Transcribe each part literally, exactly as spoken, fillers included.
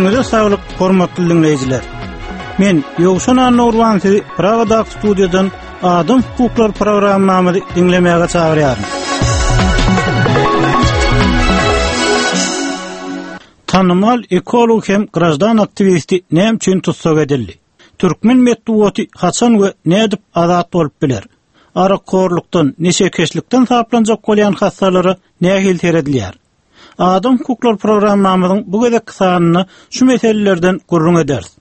Elinize sağlık, hormatly dinleyijiler. Men Ýogşan Anurwan sizi Pragada studiýadan Adam hukuklar programmamy dinlemäge çagyrýarym. Tanımal ekolog hem grajdan aktivisti näme üçin tutsak edildi? Türkmen medeniýeti haçan we nädip azat bolup biler? Arakorlukdan, neşekeşlikden saplanjak bolýan hassalary nähil teredilýär? Adam hukuklar programmamyzyň bu gezek sanyny şu meselelerden gurrun ederiz.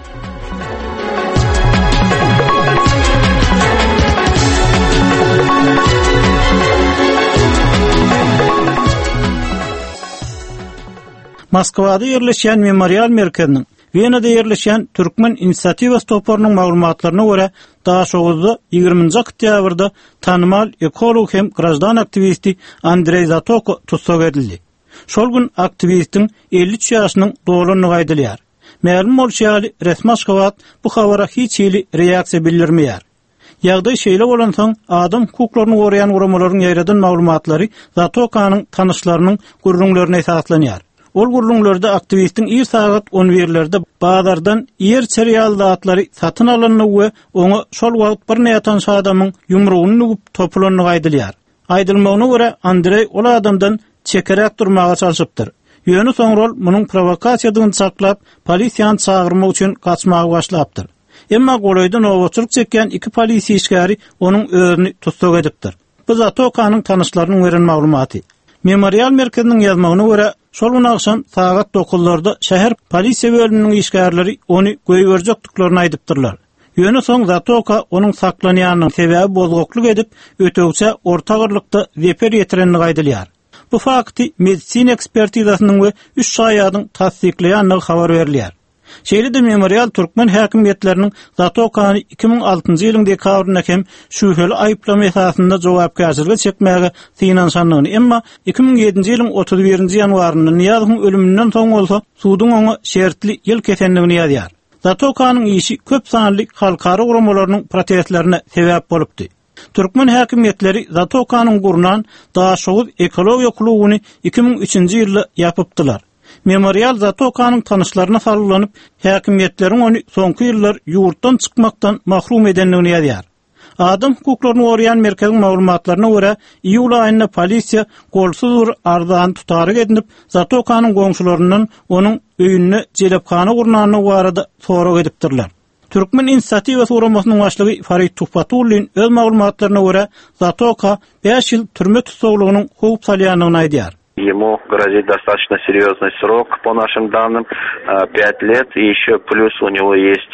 Moskwada ýerleşýän Memorial merkeziniň Venada ýerleşýän Türkmen inisiatiwa stoporynyň maglumatlaryna görä, daşoguzda ýygrymynjy oktýabrda tanımal ekolog hem grajdan aktivisti Andrey Zatoko tutsak edildi. Şol gün aktivistiň elli üç ýaşynyň dolunyny gaýdylýar. Ma'lum bolýaly, resmi Moskwa bu habara hiç ýyly reaksiýa bildirmeýär. Ýagdaý şeýle bolan soň adam hukuklaryny goraýan uramalaryň ýaýradan maglumatlary Zatokanyň tanışlarynyň gurrunlaryna esaslanýar. Ol gurrunlarda aktivistin ir saat on birlerde bazardan yer serial dağıtları satın alanını ve onu şol wagt bir nätan adamın yumruğunu nugup topulanyny gaýdylýar. Aýdylmagyna görä Andrey ol adamdan çekerek durmaga çalışypdyr. Ýöne soňrol munyň provokasiýadyny saklap, polisiýany çagyrmak üçin kaçmagy başlapdyr. Emma golaýdan owatçylyk çeken iki polisi işgäri onuň özüni tutsak edipdir. Bu Zatokanyň tanışlarynyň beren maglumaty. Memorial merkeziniň ýazmagyna görä, şol gün akşam saat dokuzlarda şäher polisiýa bölüminiň işgärleri onu göýberjekdiklaryny aýdypdyrlar. Ýöne soň Zatoka onuň saklanýanyň sebäbi bozgokluk edip, ötegçe orta gyrlykda zeper ýetirenini gaýdylýar. Bu fakty medisina ekspertizasynyň we üç şaýadyň tasdikleýänligi habar berilýär. Şeýle-de Memorial Türkmen häkimiýetleriniň Zatokany iki ming altıncı ýylyň dekabryna hem şüpheli aýyplama esasynda jogapkärçiligi çekmäge synanşanlygyny, emma iki ming ýedinji ýylyň otuz birinji ýanwaryny Niýazyň ölümünden soň bolsa suwdyň oňa şertli ýyl kesenligini ýazýar. Zatokanyň işi köp sanly halkara uramalarynyň protestlerine sebäp bolupdy. Türkmen häkimiýetleri Zatokanyň gurnan daşoğuz ekologiýa klubyny iki ming üçinji ýylda ýapypdylar. Memorial Zatokanyň tanışlaryna sarylanyp, häkimiýetleriň onu soňky ýyllar ýurtdan çykmakdan mahrum edenligini ýazýar. Adam hukuklaryny goraýan merkeziň maglumatlaryna görä, iýul aýynda polisiýa golsuz ardan tutary edinip, Zatokanyň goňşularyndan onuň öýüne jelepkana gurnanyny barada sorak edipdirler. Türkmen inisiatiwa suramasynyň başlygy Farid Tuhpatullin öz maglumatlaryna görä, Zatoka beş ýyl türme tutuklugynyň hukuk salýanyny aýdýar. Ему грозит достаточно серьезный срок, по нашим данным, пять лет, и еще плюс у него есть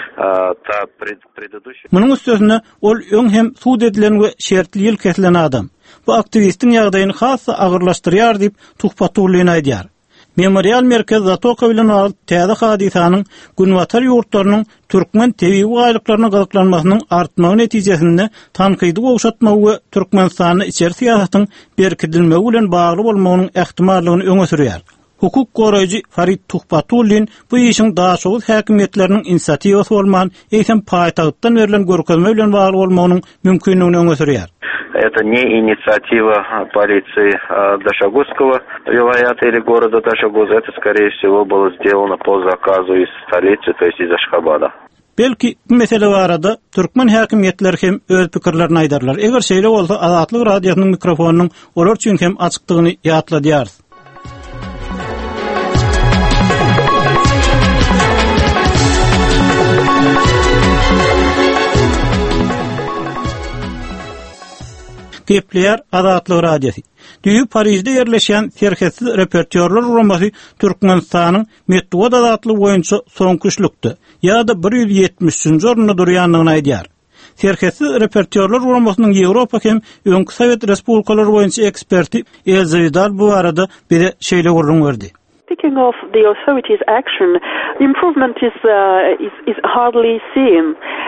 та предыдущая... Munun üstüne ol öň hem suud edilen we şertli ýyl kesilen adam. Bu aktivistin ýagdaýyny hassa agyrlaşdyrýar diýip Tuhpatullin aýdýar. Memorial merkez Zatoka bilen alyp täze hadisanyň günwatar ýurtlarynyň türkmen tebii gaýlyklaryna gazyklanmasynyň artmagy netijesinde tanqydy gowşatmagy we Türkmenistanyň içeri siýasatyň berkidilmegi bilen bagly bolmagynyň ähtimallygyny öňe sürýär. Hukuk goraýjy Farid Tuhpatullin bu işiň daşoğuz häkimiýetleriniň inisiativasy bolman eýsem paýtagtdan berilen görkezme bilen bagly bolmagynyň mümkinligini öňe sürýär. Это не инициатива полиции Дашогузского вилаята или города Дашогуз, это, скорее всего, было сделано по заказу из столицы, то есть из Ашхабада. Belki bu mesele barada Türkmen häkimiýetleri hem öz pikirlerini aýdarlar. Eger şeýle bolsa, Azatlyk radiosynyň mikrofonunyň olar üçin hem açykdygyny ýatladýar. Gepleýär Azatlyk radiosu. Düýü Parisde ýerleşýän serketsiz repertuarlar uramasy Türkmenistanyň medeniýet azatlygy boýunça soňky üçlükde, ýa-da bir ýüz ýetmişinji orunda durýanlygyny aýdýar. Serketsiz repertuarlar uramasynyň Ýewropa hem öňkü Sowet respublikalary boýunça eksperti Elza Vidal bu arada bize şeýle gurrun berdi. Speaking of the authorities' action, the improvement is, uh, is, is hardly seen.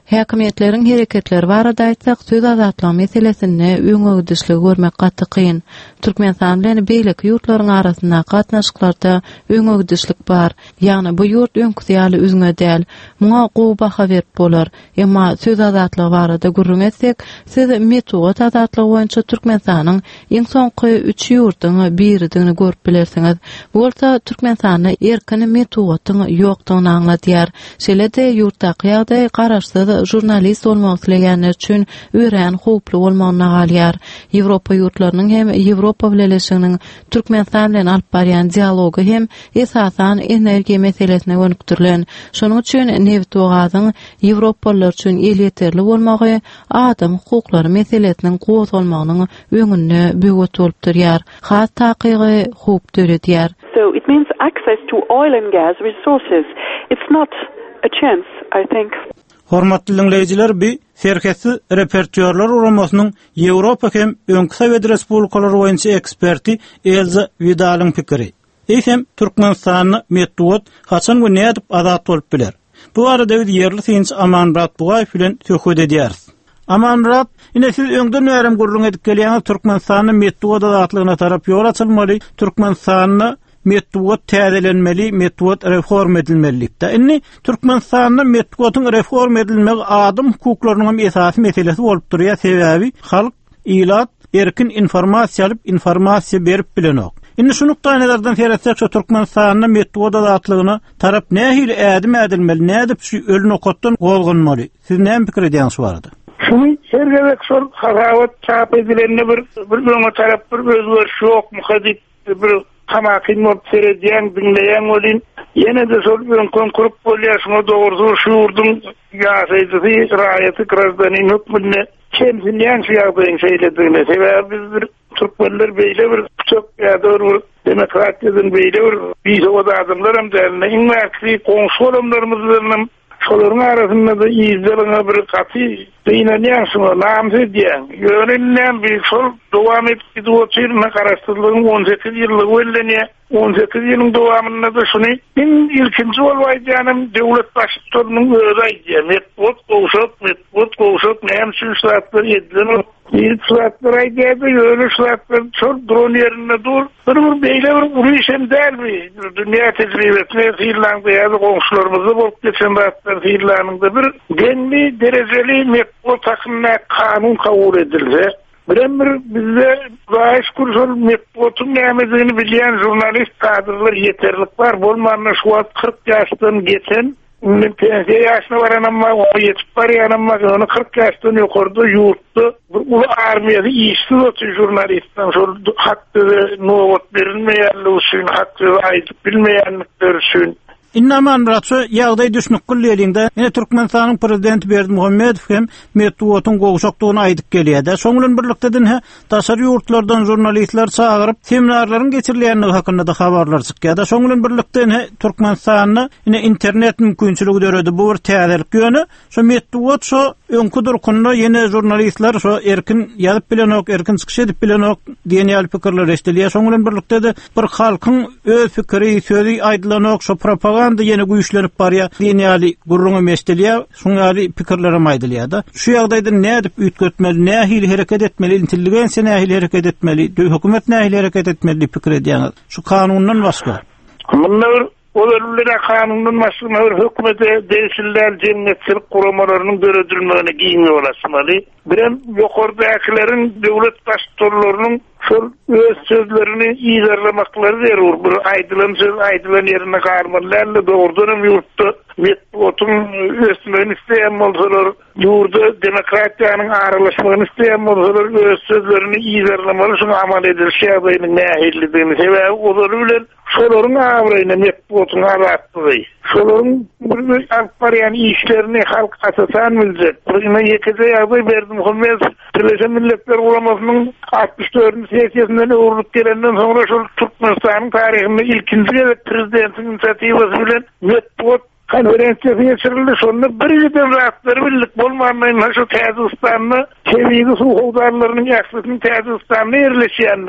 Häkimetleriň hereketleri barada aýtsak, söz azatlygy meselesini öňüňdüşli görmek gaty kyn. Türkmenistan bilen beýleki ýurtlaryň arasynda gatnaşyklarda öňüňdüşlik bar. Ýagny bu ýurt öňküsýaly üzüňe däl, muňa gowy baha berip bolar. Emma söz azatlygy barada gurrun etsek, siz metod azatlygy boýunça Türkmenistanyň iň soňky üç ýurtyň biridigini görüp bilersiňiz. Bolsa Türkmenistanyň erkin metodyň ýokdugyny aňlatýar. Şeýle-de ýurtdaky ýagdaý garaşsyz jurnalist olmak isleýänler üçin öýren howply bolmagyna galýar. Ýewropa ýurtlarynyň hem Ýewropa bileşiginiň Türkmenistan bilen alyp barýan dialogy hem esasan energiýa meselesine gönükdirilen. Şonuň üçin Newtogazyň Ýewropalılar üçin elýeterli bolmagy adam hukuklary meselesiniň gozulmagynyň öňüne böwet bolup durýar. Has takygy howp döredýär. So it means access to oil and gas resources. It's not a chance, I think. Hormatly dinleyijiler, bi serkesi repertuarlar uramasının Ýewropa hem öňkü Sowet Respublikalary boýunça eksperti Elza Vidal'yň pikiri. Eýsem Türkmenistanyň metod haçan we nädip azat bolup biler. Bu arada biz yerli synç Amanrat Bugaýew bilen söhbet edýäris. Amanrat, ine siz öňden närim gurrun edip gelýäňiz Türkmenistanyň metod azatlygyna tarap ýol açylmaly, Türkmenistanyň metod täzelenmeli, metod reform edilmelilikde. Inni Türkmenistanyň metodyň reform edilmegi adam hukuklarynyň esasy meselesi bolup durýar. Sebäbi halk ilat erkin informasiýa alyp informasiýa berip bilenok. Inni şunukda nälerden feretsek şu Türkmenistanyň metod azatlygyna tarap nähili ädim edilmeli, nädip şu ölün okotdan golgunmaly. Siz näme pikir edýäňiz şu arada? Şunu sergewek sol harawat çap edilenine bir bir öňe tarap bir özgörüş ýok, muhadip bir hamakin bolup seredýän dinleýän bolyn. Ýene de sol öňkün kurup bolýar, şuna dogry şu ýurdun ýaşaýjysy raýaty grazdanyň hökmüne kemsinýän ýagdaýyň şeýledigine sebäp biz bir türkmenler beýle bir çok ýa-da demokratiýadan beýle bir biz o adamlar hem derine iň merkezi goňşy olamlarymyzyň şolaryň arasynda da ýyzlaryňa bir gaty beýnelýän şuna namsy diýen. Ýönelenýän bir şol dowam etdi diýýärne garaşdyrlygyň on sekiz ýyllyk wellenýär. on sekiz ýylyň dowamynda da şuny iň ilkinji bolýanym döwlet başçylarynyň öýüdi aýdýar. Metod gowşak, metod gowşak näme şu şartlar edilen bir şartlar aýdýar, ýöne şartlar şol dron ýerinde dur. Bir bir beýle bir uruşem dälmi? Dünýä tejribesine fiýlandy ýa-da goňşularymyzy bolup geçen wagtlar fiýlanynda bir genli derejeli metod takyna kanun kabul edildi. Bilen bir bizde gaýş kursal metodun nämedigini bilýän jurnalist kadrlar ýeterlik bar. Bolmanyň şu wagt kırk ýaşdan geçen, men pensiýa ýaşyna baran amma ýetip barýan amma ony kırk ýaşdan ýokarda ýurtda bir uly armiýada işsiz otur jurnalistden şol hakdy nowat berilmeýänligi üçin, hakdy aýdyp bilmeýänlikler üçin İnnaman ratso ýagdaý düşnük gülýärinde, ine Türkmenistanyň prezidenti Berdimuhammedow hem metodyň gowşakdygyny aýdyp gelýär. Soňluň birlikden he daşary ýurtlardan jurnalistler çağırıp seminarlaryň geçirilýänligi hakynda da habarlar çykýar. Soňluň birlikden he Türkmenistanyň ine internet mümkinçiligi döredi bu bir täzelik ýöne. Şo metod şo öňkü durkunda ýene jurnalistler şo erkin ýazyp bilenok, erkin çykyş edip bilenok diýen ýaly pikirler eşdilýär. Soňluň birlikde de bir halkyň öz pikiri, sözi aýdylanok, şo propaganda da yeni güýçlenip barýar. Ýene gurruňy meşdelýär, şuňaly pikirlere maýdylýar da. Şu ýagdaýda nädip üýtgetmeli, nähili hereket etmeli, intelligensiýa nähili hereket etmeli, hökümet nähili hereket etmeli pikir edýär. Şu kanundan başga. Munlar olarlyra kanundan başga hökümete değişiklikler jemgyýetçilik guramalarynyň döredilmegine giňme bolasmaly. Bilen ýokardakylaryň döwlet başçylarynyň şol öz sözlerini ýyzarlamaklary zerur. Bir aýdylan söz aýdylan ýerine garmanlarla dogrudan ýurtda metodun ösmegini isteýän bolsalar, ýurda demokratiýanyň aralaşmagyny isteýän bolsalar öz sözlerini ýyzarlamaly, şonu amal edilýär ýagdaýynyň nähilligini sebäbi olar bilen şolaryň awraýyna metodun aratdy. Şolaryň bir alparyan işlerini halk asasan biljek. Bugüne ýekide ýagdaý Berdimuhammedow Birleşen Milletler Guramasynyň altmış dördüncü sessiýasyndan urup gelenden soňra şol Türkmenistanyň taryhynda ilkinji prezidentiň inisiatywasy bilen metod konferensiýasy geçirildi. Şonda bir ýeten rahatları birlik bolmanmaýan şu Täzistanyň çevigi suwhowdarlarynyň ýakşysyny Täzistanyň erleşýändigini,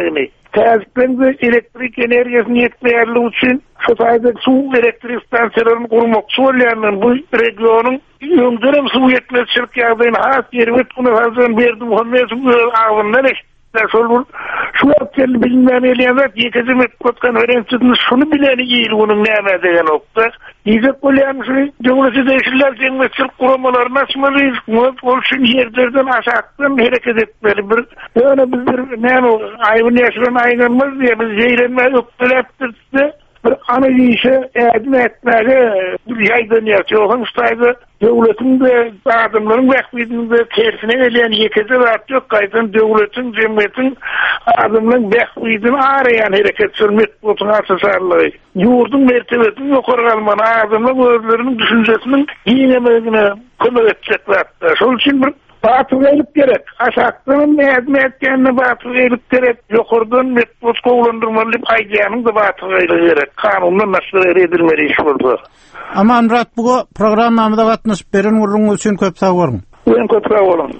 Täzikden de elektrik energiýasyny ýetmeýärligi üçin şu taýda suw elektrik stansiýalaryny gurmakçy bolýanlar bu regionyň öňderem suw ýetmezçilik ýagdaýyna has ýerwet bunu hazırdan berdi Muhammed awynlar şol şu ýetmeli bilinmän elýär ýekizim etken öğrençisini şunu bileni ýyl bunun näme degen okda ýyzyk bolýan şu döwlet değişiklikler jeňmetçilik guramalarına açmalıyız ol şun ýerlerden aşakdan hereket etmeli bir ýöne biz bir näme aýbyn ýaşyran aýganmaz diýe biz jeýlenme öpdelepdirdi bir ana işe ädin etmeli bir ýaýdan ýaşýan ştaýda döwletin de adamlaryň wagtynda tersine gelen ýekide zat ýok gaýdan döwletin jemgyýetin adamlaryň wagtyny araýan hereket sürmek bolsun asasarlygy ýurdun mertebesini ýokary almana adamlar özleriniň düşünjesiniň ýeňemegine kömek etjek zat şol üçin bir batyrlyk gerek. Aşakdan näzmetkenni batyrlyk gerek. Ýokurdan metbut gowlandyrmaly diýip aýdýanyň da batyrlyk gerek. Kanundan nasıl edilmeli iş boldy. Aman Murat bu programmamyzda gatnaşyp beren urun üçin köp sag bolun. Ben köp sag bolun.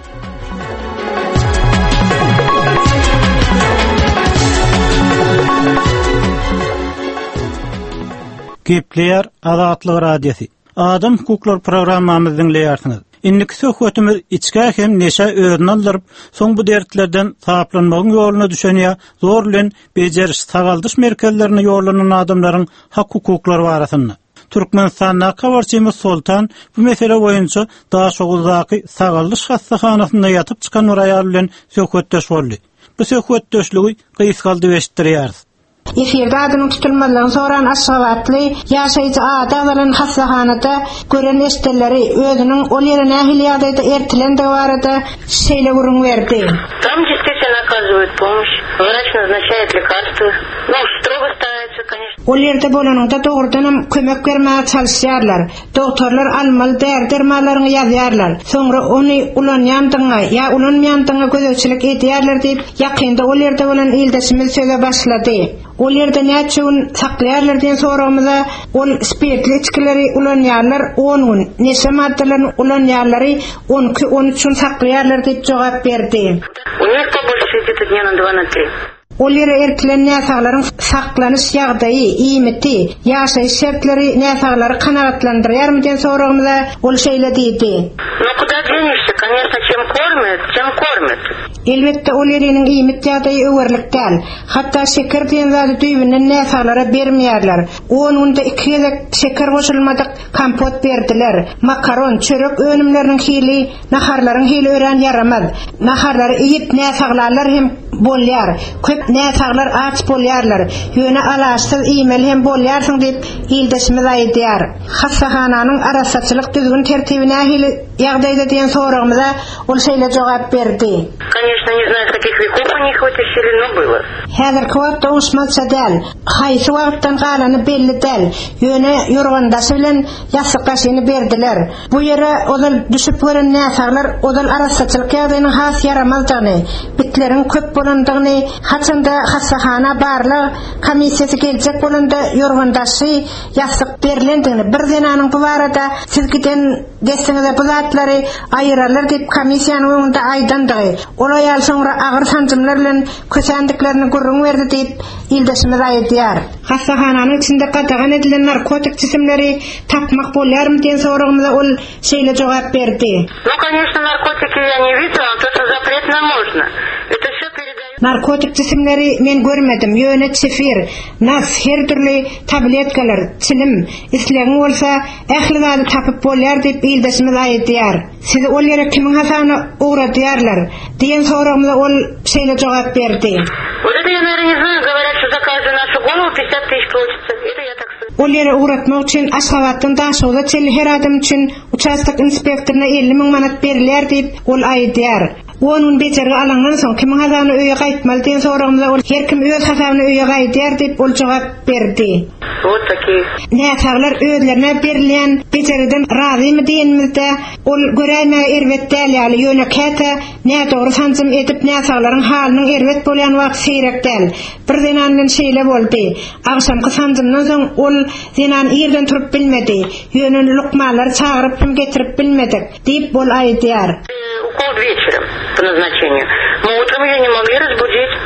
Gepler Azatlyk radiosi. Adam hukuklar programmamyzı dinleýärsiňiz. Indiki söhbetimiz içkä hem neşe öýüň aldyryp, soň bu dertlerden taplanmagyň ýoluny düşünýär, zor bilen bejeriş tagaldyş merkezlerine ýolanan adamlaryň hak hukuklary barasynda. Türkmenistanda Kawarçymyz Sultan bu mesele boýunça daha şoguldaky tagaldyş hastahanasynda ýatyp çykan ýaly bilen söhbetdeş boldy. Bu söhbetdeşligi gysgaldy beşdirýär. Efirde adının tutulmadan soran aşgabatly ýaşaýjy adamlaryň hastahanada gören estelleri özüniň ol ýerine hilýadda ertilende barada şeýle gurun berdi. Там действительно оказывают помощь, врач назначает лекарства. Ну, строго стараются, конечно. Ol ýerde bolanynda dogrudan kömek bermäge çalışýarlar. Doktorlar almaly där-dermanlaryny ýazýarlar. Soňra ony ulanýandyňa ýa ulanmaýandyňa gözegçilik edýärler diýip ýakynda ol ýerde bolan ýyldaşymyz söze başlady. Ol ýerde näçün saklaýarlar diýen soramyza ol spirtli içkileri ulanýarlar on gün, neçe maddalaryny ulanýarlary on iki on üç gün saklaýarlar diýip jogap berdi. У них побольше сидит дня на два на три. Ol ýere erkilen näsaglaryň saklanyş ýagdaýy, iýmiti, ýaşaýyş şertleri näsaglary kanagatlandyrýarmy diýen soragymyza ol şeýle diýdi. Ну куда денешься? Конечно, чем кормят, тем кормят. Elbette ol ýeriniň iýmit ýagdaýy öwürlikden, hatda şeker diýen zady düýbünden näsaglara bermeýärler. on günde iki ýezek şeker goşulmadyk kompot berdiler. Makaron, çörek önümleriniň hili, naharlaryň hili ören yaramaz. Naharlary iýip näsaglarlar hem bolýar. Köp näsaglar aç bolýarlar. Ýöne alaşsyz iýmeli hem bolýarsyň diýip ýyldaşymyz aýdýar. Hastahananyň arasaçylyk düzgün tertibine hili ýagdaýda diýen soragymyza ol şeýle jogap berdi. Конечно, не знаю, с каких веков у них вытащили, но было. Häzirki wagtda uşmaça däl. Haýsy wagtdan galany belli däl. Ýöne ýurgandaşy bilen ýasyk gaşyny berdiler. Bu ýere odal düşüp gören näsaglar odal arasaçylyk ýagdaýynyň has yaramazdygyny, bitleriň köp bolandygyny, haçanda hasahana barly komissiýasy geljek bolanda ýurgandaşy ýasyk berilendigini, bir denanyň bu barada siz giden destiňizde bu zatlary aýyrarlar diýip komissiýanyň öňünde aýdandygy. Ola ýal soňra agyr sanjymlar bilen kösendiklerini gurrun berdi diýip ýyldaşymyz aýdýar. Hastahananyň içinde gadagan edilen narkotik cisimleri tapmak bolýarmy diýen soragymyza ol şeýle jogap berdi. Ну, конечно, наркотики я не видела, но то, что запретно можно. Это всё передают. Narkotik cisimleri men görmedim. Ýöne çefir, nas, her türlü tabletkalar, çilim, islegiň bolsa, ähli zady tapyp bolýar diýip ýyldaşymyz aýdýar. Sizi ol ýere kimiň hasany uğradyarlar diýen soragymyza ol şeýle jogap berdi. Вот это я, наверное, не знаю, говорят, что за каждую нашу голову пятьдесят тысяч получится. Это я так слышу. Ol ýere uğratmak üçin Aşgabatdan daşowda çeli her adam üçin участок inspektoryna elli miň manat berilýär diýip ol aýdýar. Onun becerigi alandan soň kimiň hasany öýe gaýtmaly diýen soragymyza ol her kim öz hasabyny öýe gaýdýar diýip ol jogap berdi. Вот такие. Näsaglar özlerine berilen becerigden razymy diýenmizde ol göräýmäge erwet däl ýaly ýöne käte nä dogry sanjym edip näsaglaryň halynyň erwet bolýan wagt seýrek däl. Bir denandan şeýle boldy. Agşamky sanjymdan soň ol denan ýerden turup bilmedi. Ýöne lukmalar çagyryp hem getirip bilmedik diýip bol aýdýar. Укол вечером по назначению. Мы утром её не могли разбудить.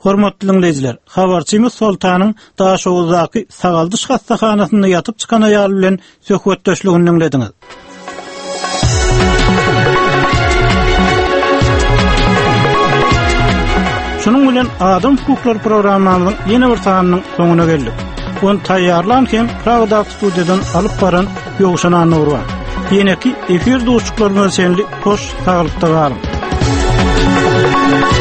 Hormatly dinleyijiler, habarçymyz Soltanyň Daşowuzdaky Sagaldyş hastahanasynda ýatyp çykan aýal bilen söhbetdeşligini dinlediňiz. Şunun bilen Adam Hukuklar programmasynyň ýene bir sanynyň soňuna geldik. Onu taýýarlan hem Pragda studiýadan alyp baran Ýogşan Anur bar. Ýene-ki efir dostluklarına senli hoş sağlıkta galym.